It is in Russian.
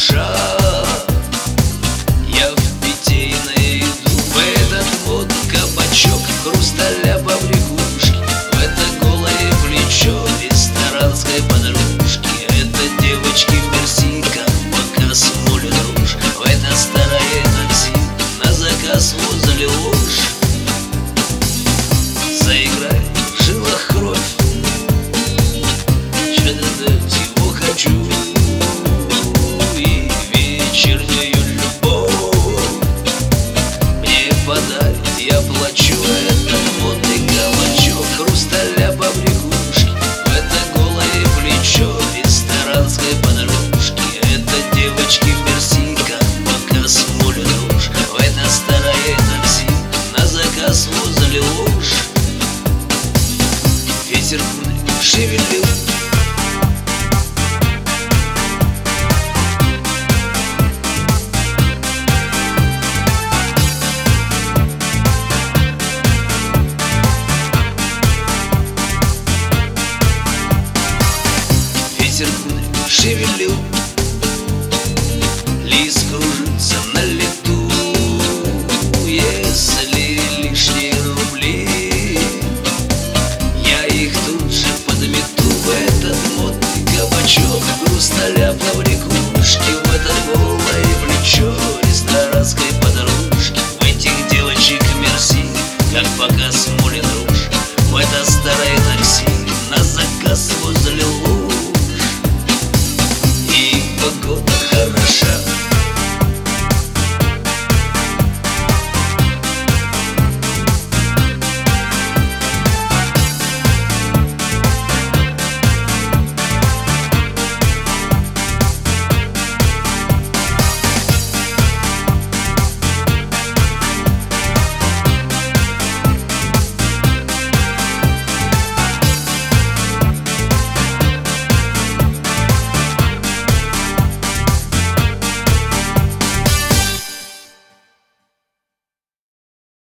душа. Я в питейное иду, в этот вот кабачок, хрусталя побрякушки, в это голое плечо ресторанской подружки. Это девочки персика, показ молю дрожь, в это старое такси на заказ возле ложь. Заиграй в жилах кровь, что-то всего хочу, и вечернюю любовь мне подарит, я плачу. Это модный кабачок, хрусталя побрякушки, в это голое плечо ресторанской подружки. Это девочки персика, показ молю дрожь, в это старое такси на заказ возле ложь. Ветер кудри шевелил, ветер кудри шевелил, лист кружится на лету. Если лишние рубли, я их тут же подмету в этот модный кабачок, хрусталя побрякушки, в этот